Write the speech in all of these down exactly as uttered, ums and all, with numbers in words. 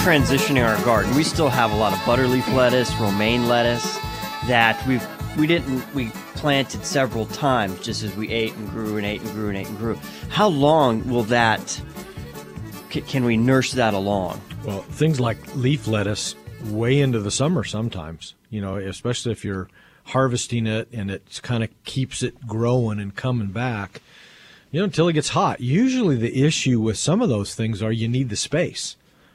transitioning our garden. We still have a lot of butterleaf lettuce, romaine lettuce that we've we didn't we planted several times just as we ate and grew and ate and grew and ate and grew. How long will that? Can we nurse that along? Well, things like leaf lettuce way into the summer sometimes. You know, especially if you're harvesting it and it kind of keeps it growing and coming back, you know, until it gets hot. Usually the issue with some of those things are you need the space.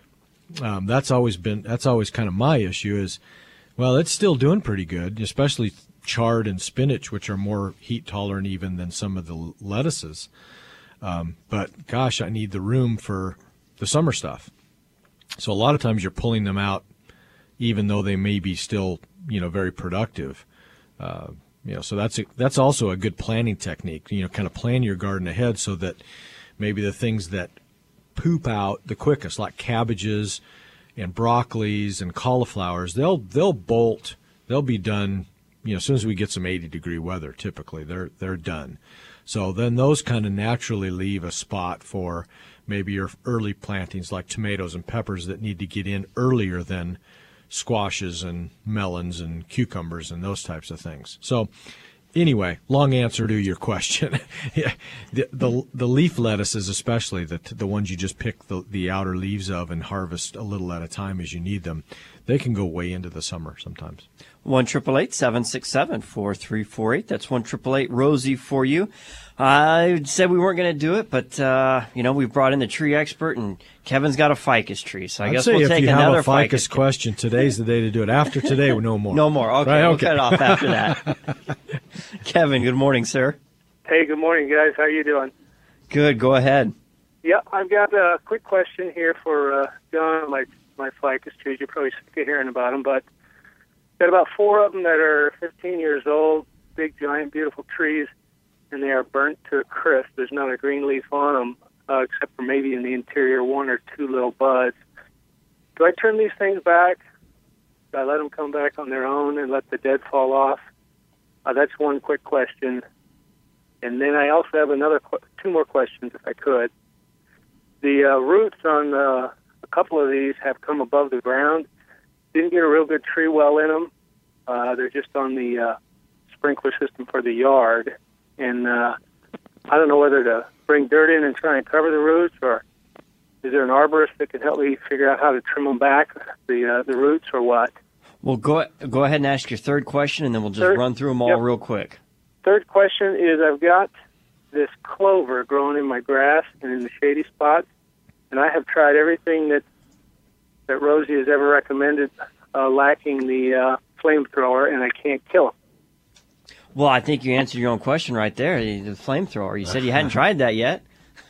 Um, that's always been, that's always kind of my issue is, well, it's still doing pretty good, especially chard and spinach, which are more heat tolerant even than some of the lettuces. Um, but gosh, I need the room for the summer stuff. So a lot of times you're pulling them out, even though they may be still, you know, very productive. Uh, you know, so that's a, that's also a good planning technique. You know, kind of plan your garden ahead so that maybe the things that poop out the quickest, like cabbages and broccolis and cauliflowers, they'll they'll bolt. They'll be done. You know, as soon as we get some eighty degree weather, typically they're they're done. So then those kind of naturally leave a spot for maybe your early plantings like tomatoes and peppers that need to get in earlier than squashes and melons and cucumbers and those types of things. So anyway, long answer to your question. yeah, the, the the leaf lettuces, especially the the ones you just pick the, the outer leaves of and harvest a little at a time as you need them, they can go way into the summer sometimes. one triple eight seven six seven four three four eight. That's one triple eight Rosie for you. I said we weren't going to do it, but uh, you know, we've brought in the tree expert, and Kevin's got a ficus tree, so I I'd guess say we'll if take you another have a ficus ficus question, today's the day to do it. After today, no more. No more. Okay, right? we'll Okay. cut it off after that. Kevin, good morning, sir. Hey, good morning, guys. How you doing? Good. Go ahead. Yeah, I've got a quick question here for uh, John, my my ficus trees. You're probably sick of hearing about them, but got about four of them that are fifteen years old, big, giant, beautiful trees, and they are burnt to a crisp. There's not a green leaf on them, uh, except for maybe in the interior one or two little buds. Do I turn these things back? Do I let them come back on their own and let the dead fall off? Uh, that's one quick question. And then I also have another qu- two more questions, if I could. The uh, roots on uh, a couple of these have come above the ground. Didn't get a real good tree well in them. Uh, they're just on the uh, sprinkler system for the yard. And uh, I don't know whether to bring dirt in and try and cover the roots, or is there an arborist that can help me figure out how to trim them back, the uh, the roots, or what? Well, go go ahead and ask your third question, and then we'll just Third, run through them all yep. real quick. Third question is I've got this clover growing in my grass and in the shady spots, and I have tried everything that that Rosie has ever recommended, uh, lacking the uh, flamethrower, and I can't kill them. Well, I think you answered your own question right there, the flamethrower. You said you hadn't tried that yet.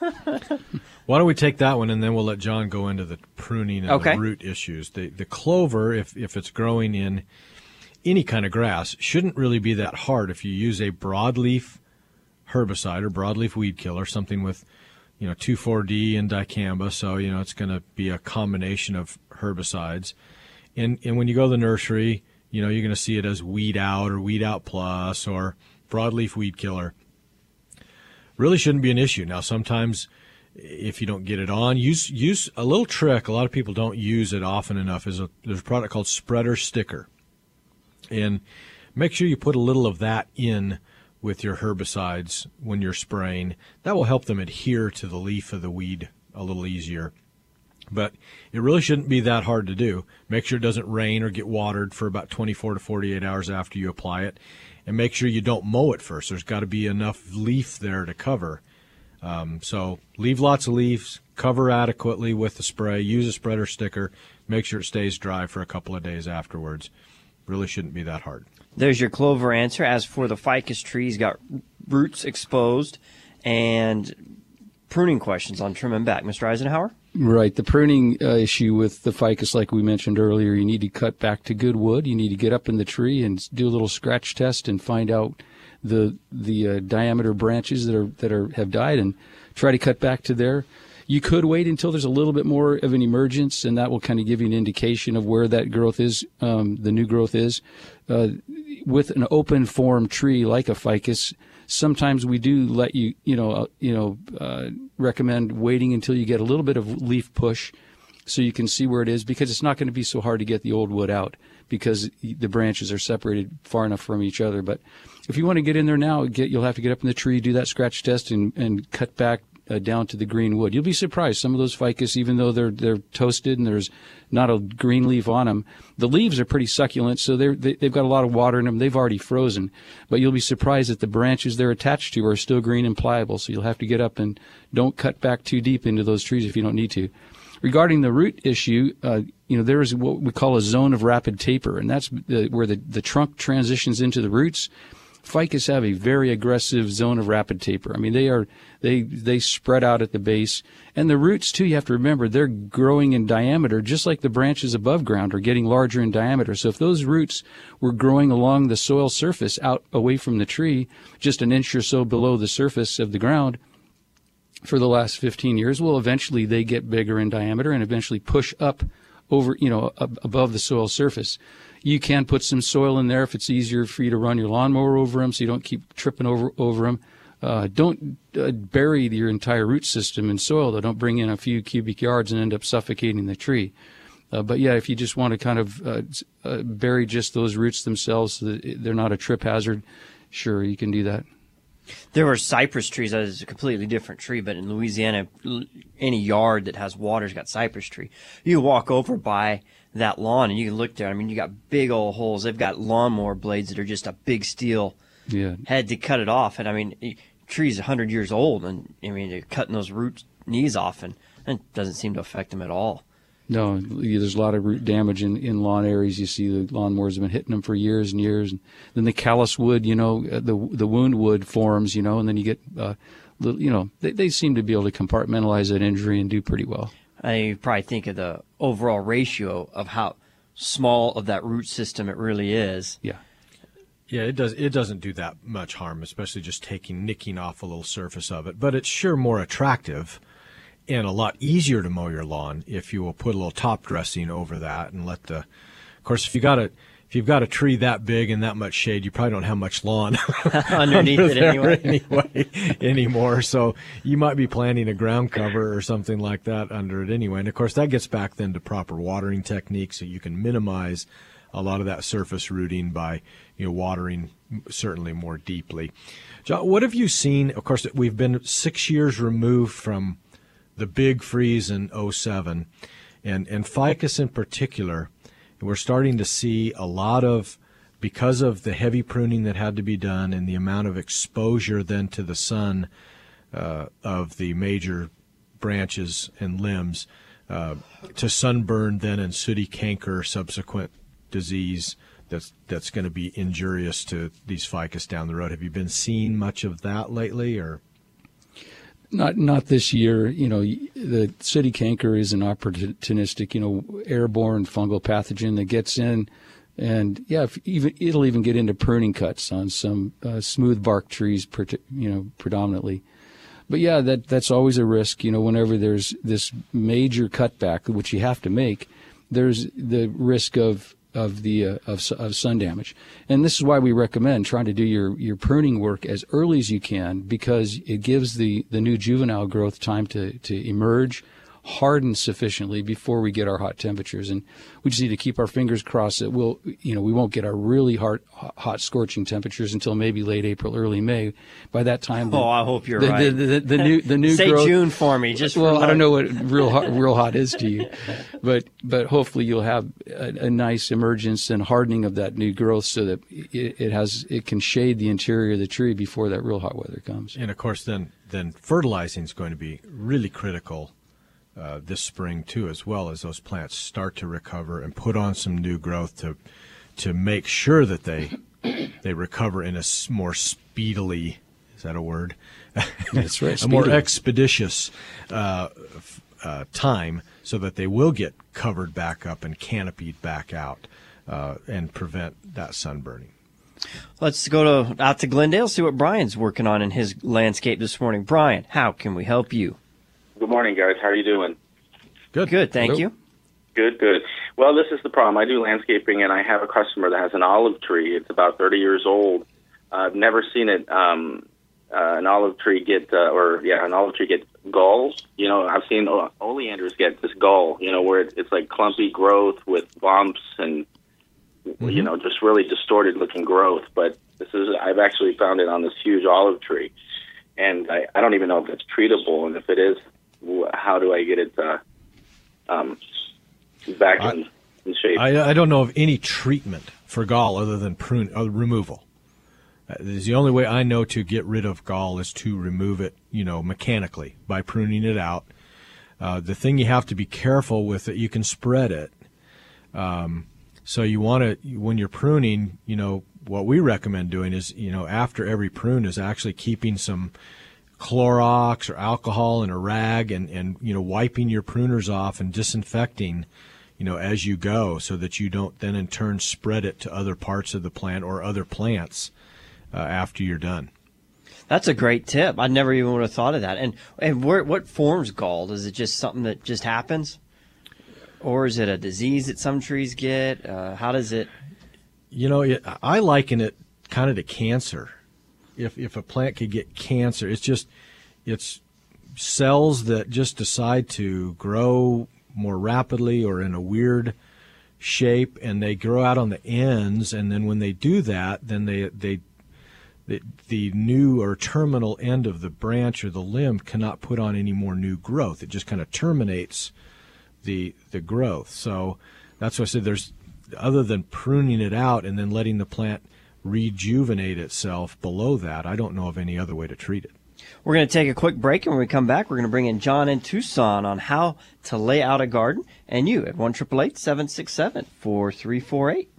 Why don't we take that one, and then we'll let John go into the pruning and okay. the root issues. The the clover, if if it's growing in any kind of grass, shouldn't really be that hard if you use a broadleaf herbicide or broadleaf weed killer, something with, you know, two four D and dicamba. So, you know, it's going to be a combination of herbicides. And and when you go to the nursery, you know, you're going to see it as Weed Out or Weed Out Plus or broadleaf weed killer. Really shouldn't be an issue. Now, sometimes if you don't get it on, use use a little trick. A lot of people don't use it often enough. Is a there's a product called Spreader Sticker, and make sure you put a little of that in with your herbicides when you're spraying. That will help them adhere to the leaf of the weed a little easier. But it really shouldn't be that hard to do. Make sure it doesn't rain or get watered for about twenty-four to forty-eight hours after you apply it. And make sure you don't mow it first. There's got to be enough leaf there to cover. Um, so leave lots of leaves, cover adequately with the spray, use a spreader sticker, make sure it stays dry for a couple of days afterwards. Really shouldn't be that hard. There's your clover answer. As for the ficus tree, he's got roots exposed and pruning questions on trimming back. Mister Eisenhower? Right. The pruning uh, issue with the ficus, like we mentioned earlier, you need to cut back to good wood. You need to get up in the tree and do a little scratch test and find out the the uh, diameter branches that are that are have died and try to cut back to there. You could wait until there's a little bit more of an emergence, and that will kind of give you an indication of where that growth is, um, the new growth is. Uh, with an open form tree like a ficus, sometimes we do let you, you know, uh, you know, uh, recommend waiting until you get a little bit of leaf push, so you can see where it is, because it's not going to be so hard to get the old wood out because the branches are separated far enough from each other. But if you want to get in there now, get, you'll have to get up in the tree, do that scratch test, and, and cut back uh, down to the green wood. You'll be surprised. Some of those ficus, even though they're they're toasted and there's not a green leaf on them, the leaves are pretty succulent, so they're, they, they've got a lot of water in them. They've already frozen. But you'll be surprised that the branches they're attached to are still green and pliable, so you'll have to get up and don't cut back too deep into those trees if you don't need to. Regarding the root issue, uh, you know, there is what we call a zone of rapid taper, and that's the, where the, the trunk transitions into the roots. Ficus have a very aggressive zone of rapid taper. I mean, they are they they spread out at the base, and the roots too. You have to remember they're growing in diameter, just like the branches above ground are getting larger in diameter. So if those roots were growing along the soil surface, out away from the tree, just an inch or so below the surface of the ground, for the last fifteen years, well, eventually they get bigger in diameter and eventually push up over, you know, ab- above the soil surface. You can put some soil in there if it's easier for you to run your lawnmower over them so you don't keep tripping over, over them. Uh, don't uh, bury your entire root system in soil, though. Don't bring in a few cubic yards and end up suffocating the tree. Uh, but, yeah, if you just want to kind of uh, uh, bury just those roots themselves so that they're not a trip hazard, sure, you can do that. There were cypress trees. That is a completely different tree, but in Louisiana, any yard that has water's got cypress tree. You walk over by that lawn and you can look there. I mean, you got big old holes. They've got lawnmower blades that are just a big steel yeah. head to cut it off. And I mean, the tree's one hundred years old, and I mean, they're cutting those root knees off, and, and it doesn't seem to affect them at all. No, there's a lot of root damage in, in lawn areas. You see the lawnmowers have been hitting them for years and years. And then the callus wood, you know, the the wound wood forms, you know, and then you get, uh, little, you know, they, they seem to be able to compartmentalize that injury and do pretty well. I probably think of the overall ratio of how small of that root system it really is. Yeah. Yeah, it does. It doesn't do that much harm, especially just taking, nicking off a little surface of it. But it's sure more attractive and a lot easier to mow your lawn if you will put a little top dressing over that and let the. Of course, if you got a if you've got a tree that big and that much shade, you probably don't have much lawn underneath under it anyway. anyway anymore. So you might be planting a ground cover or something like that under it anyway. And of course, that gets back then to proper watering techniques, so you can minimize a lot of that surface rooting by, you know, watering certainly more deeply. John, what have you seen? Of course, we've been six years removed from the big freeze in oh seven, and, and ficus in particular, we're starting to see a lot of, because of the heavy pruning that had to be done and the amount of exposure then to the sun uh, of the major branches and limbs, uh, to sunburn then and sooty canker subsequent disease that's that's going to be injurious to these ficus down the road. Have you been seeing much of that lately, or? Not not this year. You know, the sooty canker is an opportunistic, you know, airborne fungal pathogen that gets in, and yeah, if even it'll even get into pruning cuts on some uh, smooth bark trees, you know, predominantly. But yeah, that that's always a risk. You know, whenever there's this major cutback, which you have to make, there's the risk of of the uh, of, of sun damage. And this is why we recommend trying to do your, your pruning work as early as you can, because it gives the, the new juvenile growth time to, to emerge, harden sufficiently before we get our hot temperatures. And we just need to keep our fingers crossed that we'll, you know, we won't get our really hot, hot scorching temperatures until maybe late April, early May. By that time, the, oh, I hope you're the, right. The, the, the new, the new Say growth, June for me, just well, for I don't know what real hot, real hot is to you, but but hopefully you'll have a, a nice emergence and hardening of that new growth so that it, it has it can shade the interior of the tree before that real hot weather comes. And of course, then then fertilizing is going to be really critical Uh, this spring too, as well, as those plants start to recover and put on some new growth to to make sure that they they recover in a s- more speedily, is that a word? That's right. a more speedily. expeditious uh, f- uh, time, so that they will get covered back up and canopied back out uh, and prevent that sunburning. Let's go to out to Glendale, see what Brian's working on in his landscape this morning. Brian, how can we help you? Good morning, guys. How are you doing? Good. Good, thank Hello. you. Good, good. Well, this is the problem. I do landscaping, and I have a customer that has an olive tree. It's about thirty years old. Uh, I've never seen it, um, uh, an olive tree get, uh, or yeah, an olive tree get galls. You know, I've seen oleanders get this gall, you know, where it, it's like clumpy growth with bumps and, mm-hmm. you know, just really distorted looking growth. But this is, I've actually found it on this huge olive tree. And I, I don't even know if it's treatable. And if it is, how do I get it uh, um, back I, in, in shape? I, I don't know of any treatment for gall other than prune uh, removal. Uh, the only way I know to get rid of gall is to remove it, you know, mechanically by pruning it out. Uh, the thing you have to be careful with it, you can spread it. Um, so you want to, when you're pruning, you know, what we recommend doing is, you know, after every prune is actually keeping some Clorox or alcohol in a rag and, and, you know, wiping your pruners off and disinfecting, you know, as you go so that you don't then in turn spread it to other parts of the plant or other plants uh, after you're done. That's a great tip. I never even would have thought of that. And and where, what forms gall? Is it just something that just happens? Or is it a disease that some trees get? Uh, how does it? You know, it, I liken it kind of to cancer. If if a plant could get cancer, it's just it's cells that just decide to grow more rapidly or in a weird shape, and they grow out on the ends. And then when they do that, then they they the, the new or terminal end of the branch or the limb cannot put on any more new growth. It just kind of terminates the the growth. So that's why I said there's, other than pruning it out and then letting the plant rejuvenate itself below that, I don't know of any other way to treat it. We're going to take a quick break, and when we come back, we're going to bring in John in Tucson on how to lay out a garden, and you at one eight eight eight, seven six seven, four three four eight.